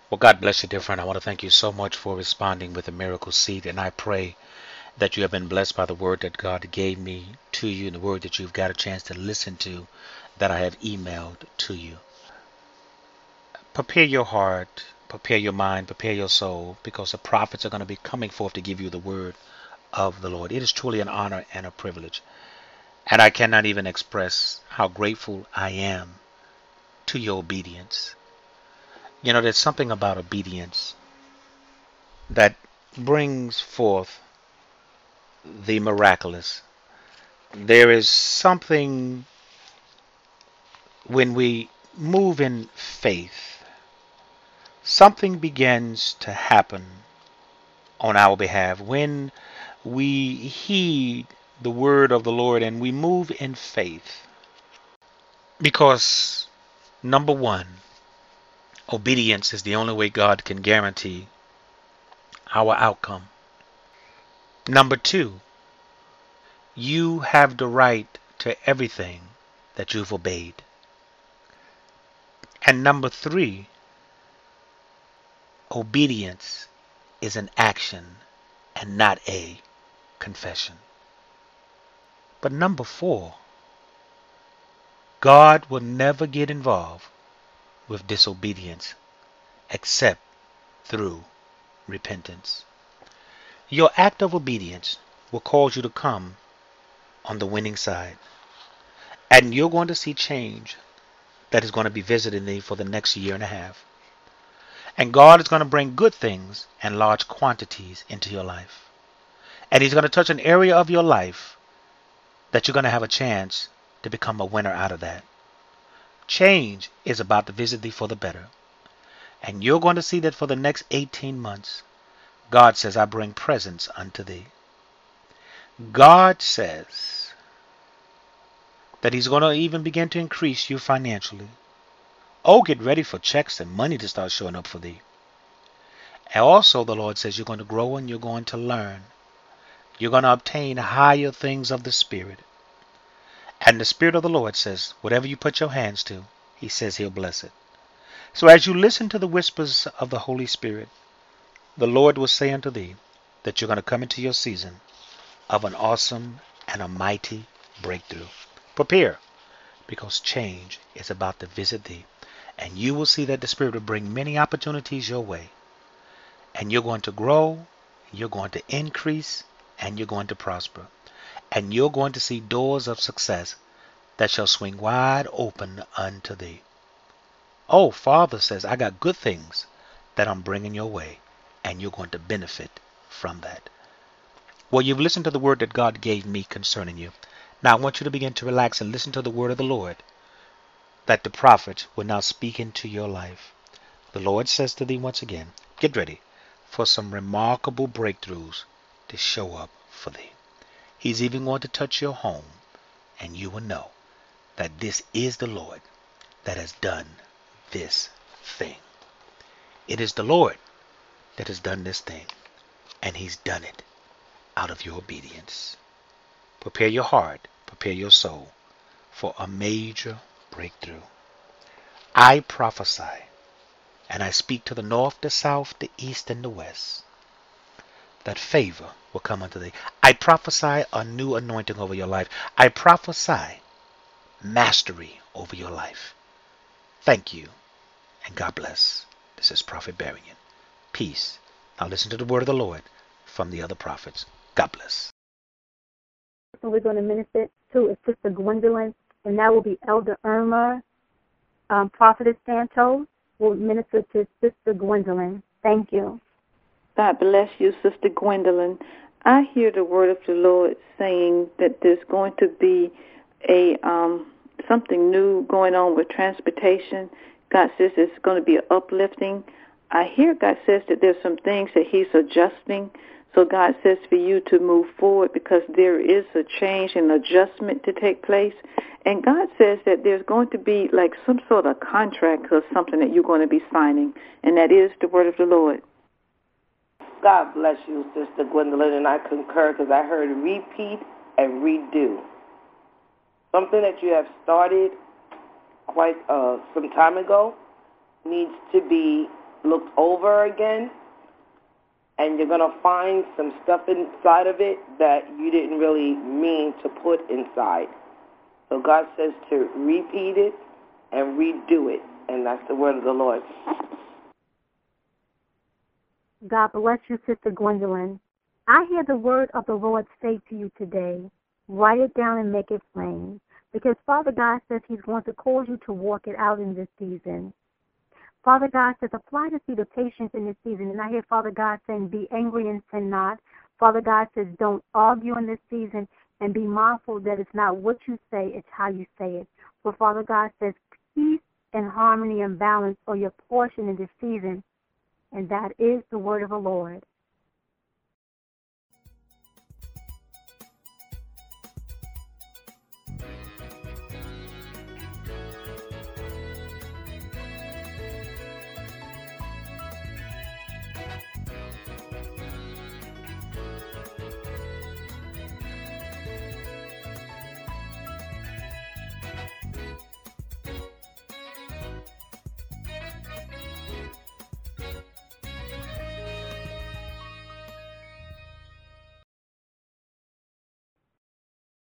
Well, God bless you, dear friend. I want to thank you so much for responding with a miracle seed. And I pray that you have been blessed by the word that God gave me to you and the word that you've got a chance to listen to that I have emailed to you. Prepare your heart, prepare your mind, prepare your soul, because the prophets are going to be coming forth to give you the word of the Lord. It is truly an honor and a privilege. And I cannot even express how grateful I am to your obedience. You know, there's something about obedience that brings forth the miraculous. There is something when we move in faith, something begins to happen on our behalf. When we heed the word of the Lord and we move in faith, because number one, obedience is the only way God can guarantee our outcome. Number two, you have the right to everything that you've obeyed. And number three, obedience is an action and not a confession. But number four, God will never get involved with disobedience except through repentance. Your act of obedience will cause you to come on the winning side. And you're going to see change that is going to be visiting thee for the next year and a half. And God is going to bring good things and large quantities into your life. And He's going to touch an area of your life that you're going to have a chance to become a winner out of that. Change is about to visit thee for the better. And you're going to see that for the next 18 months, God says, I bring presents unto thee. God says that He's going to even begin to increase you financially. Oh, get ready for checks and money to start showing up for thee. And also, the Lord says you're going to grow and you're going to learn. You're going to obtain higher things of the Spirit. And the Spirit of the Lord says, whatever you put your hands to, He says He'll bless it. So as you listen to the whispers of the Holy Spirit, the Lord will say unto thee that you're going to come into your season of an awesome and a mighty breakthrough. Prepare, because change is about to visit thee. And you will see that the Spirit will bring many opportunities your way. And you're going to grow, you're going to increase, and you're going to prosper. And you're going to see doors of success that shall swing wide open unto thee. Oh, Father says, I got good things that I'm bringing your way, and you're going to benefit from that. Well, you've listened to the word that God gave me concerning you. Now I want you to begin to relax and listen to the word of the Lord that the prophet will now speak into your life. The Lord says to thee once again, get ready for some remarkable breakthroughs to show up for thee. He's even going to touch your home, and you will know that this is the Lord that has done this thing. It is the Lord that has done this thing, and He's done it out of your obedience. Prepare your heart, prepare your soul for a major breakthrough. I prophesy, and I speak to the north, the south, the east, and the west, that favor will come unto thee. I prophesy a new anointing over your life. I prophesy mastery over your life. Thank you, and God bless. This is Prophet Barian. Peace. Now listen to the word of the Lord from the other prophets. God bless. So we're going to minister to is Sister Gwendolyn, and that will be Elder Irma. Prophetess Santos will minister to Sister Gwendolyn. Thank you. God bless you, Sister Gwendolyn. I hear the word of the Lord saying that there's going to be a something new going on with transportation. God says it's going to be uplifting. I hear God says that there's some things that He's adjusting. So God says for you to move forward because there is a change and adjustment to take place. And God says that there's going to be like some sort of contract or something that you're going to be signing, and that is the word of the Lord. God bless you, Sister Gwendolyn, and I concur because I heard repeat and redo. Something that you have started quite some time ago needs to be looked over again, and you're going to find some stuff inside of it that you didn't really mean to put inside. So God says to repeat it and redo it, and that's the word of the Lord. God bless you, Sister Gwendolyn. I hear the word of the Lord say to you today, write it down and make it plain, because Father God says he's going to cause you to walk it out in this season. Father God says, apply to see the patience in this season. And I hear Father God saying, be angry and sin not. Father God says, don't argue in this season, and be mindful that it's not what you say, it's how you say it. For Father God says, peace and harmony and balance are your portion in this season. And that is the word of the Lord.